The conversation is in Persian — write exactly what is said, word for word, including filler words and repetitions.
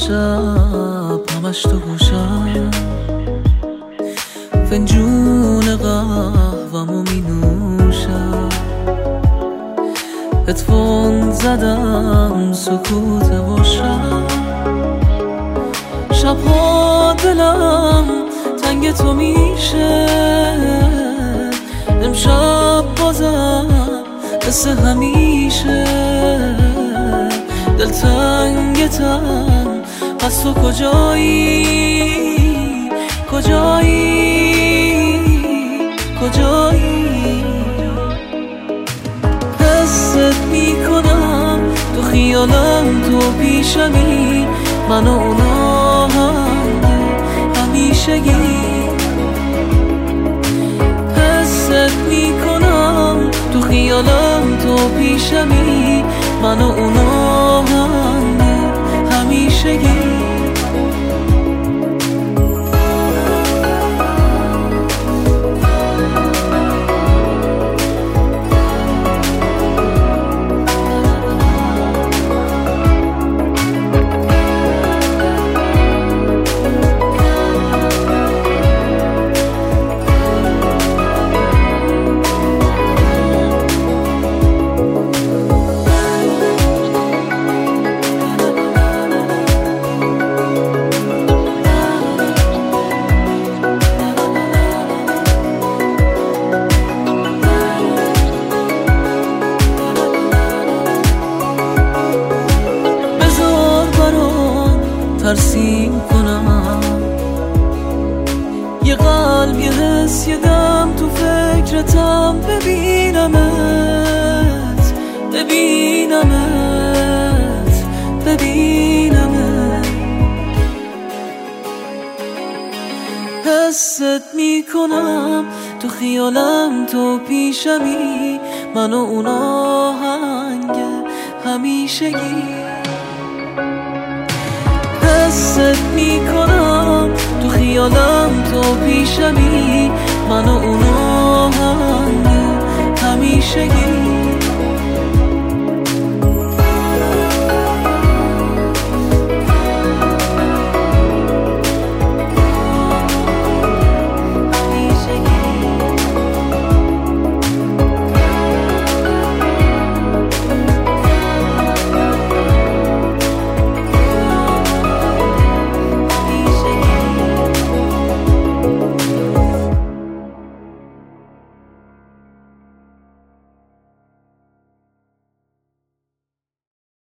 شب همش تو گوشم، فنجون قهوه‌مو می نوشم، هدفون زدم سکوت باشم، شبها دلم تنگ تو میشه، امشب بازم مثل همیشه دلتنگتم، پس تو کجایی کجایی کجایی؟ حست میکنم تو خیالم تو پیشمی، من و اونا هم همیشگی. حست میکنم تو خیالم تو پیشمی، من و اونا هم همیشگی. ترسیم کنم یه قلب یه حس یه دم تو فکرتم، ببینمت ببینمت ببینمت. حست میکنم تو خیالم تو پیشمی، من و اونا هنگ همیشگی. حست میکنم تو خیالم تو پیشمی، من و اونا هم همیشگی.